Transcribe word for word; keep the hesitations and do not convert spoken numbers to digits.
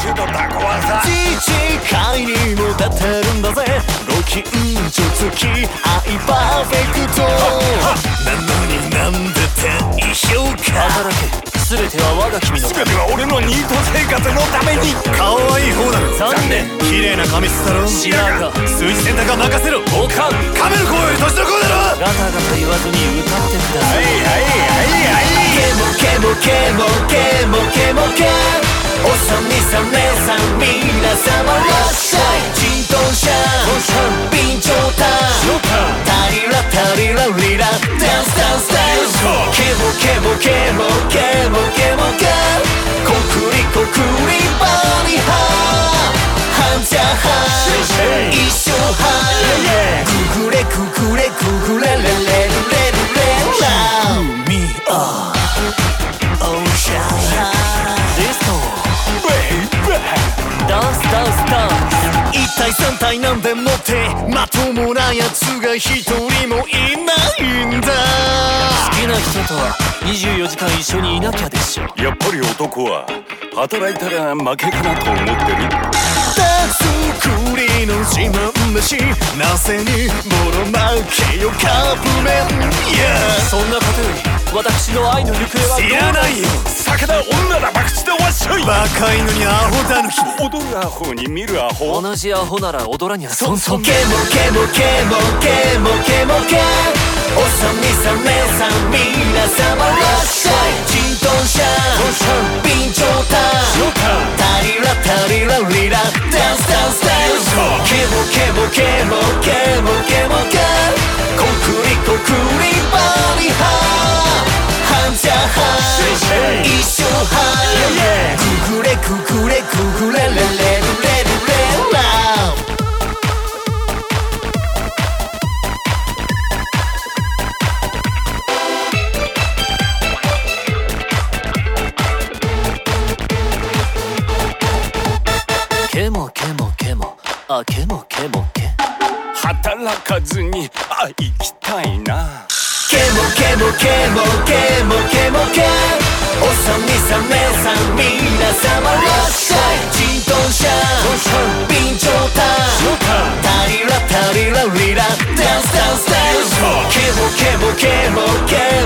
ちのタコはさ自治会にも立てるんだぜご近所付き愛パーフェクトなのになんでって一生か働け全ては我が君の全ては俺のニート生活のために可愛い方だろ残念綺麗な髪質だろ白髪数字選択は任せろおかんカメル子より年の子だろガタガタ言わずに歌ってくださいケモケモケモケモケモケおさみさん姉さん皆様らっしゃい陣頭者備長炭タリラタリラリラダンスダンスダンスケモケモケモケモケモケコクリコクリバリハハンジャハ一生ハくぐれくぐれくぐれレレレレレレラブミアオーシャンディスコダンスダンスダンス一体三体なんでもってまともなやつが一人もいないんだ好きな人とはにじゅうよじかん一緒にいなきゃでしょやっぱり男は働いたら負けかなと思ってる手作りの自慢だしなぜにボロ負けよカップ麺 Yeah そんなことより私の愛の行方はどう知らないよ酒だ女だ博打だわっしょいバカ犬にアホだぬき踊るアホに見るアホ同じアホなら踊らにゃそんそんケモケモケモケモケモケおさみさん姉さん皆様らっしゃい陣頭者備長炭タリラタリラリラダンスダンスダンスケモケモケモケモケモケコクリコクリバリハハンジャハ一生ハくぐれくぐれくぐれレレレレレレラブケモケモケモあケモケモケ働かずにあ生きたいなケモケモケモケモケモケおさみさん姉さん皆様らっしゃい陣頭者備長炭タリラタリラリラダンスダンスダンスケモケモケモケ